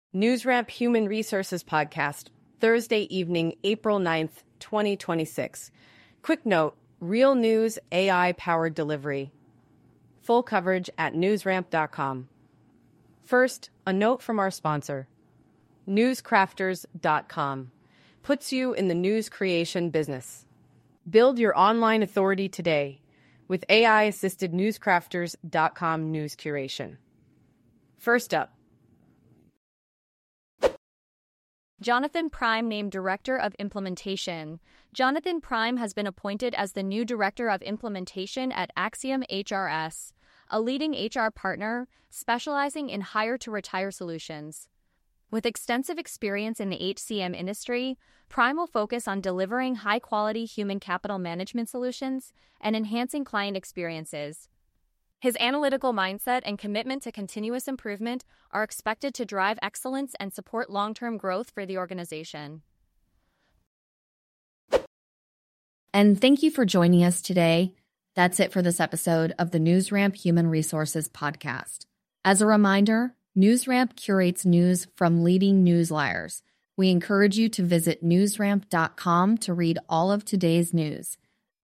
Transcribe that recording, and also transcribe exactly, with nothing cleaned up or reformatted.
NewsRamp Human Resources Podcast, Thursday evening, April ninth, twenty twenty-six. Quick note, real news A I-powered delivery. Full coverage at newsramp dot com. First, a note from our sponsor. newscrafters dot com puts you in the news creation business. Build your online authority today with A I-assisted newscrafters dot com news curation. First up, Jonathan Prime named Director of Implementation. Jonathan Prime has been appointed as the new Director of Implementation at Axiom H R S, a leading H R partner specializing in hire-to-retire solutions. With extensive experience in the H C M industry, Prime will focus on delivering high-quality human capital management solutions and enhancing client experiences. His analytical mindset and commitment to continuous improvement are expected to drive excellence and support long-term growth for the organization. And thank you for joining us today. That's it for this episode of the NewsRamp Human Resources Podcast. As a reminder, NewsRamp curates news from leading newswires. We encourage you to visit newsramp dot com to read all of today's news.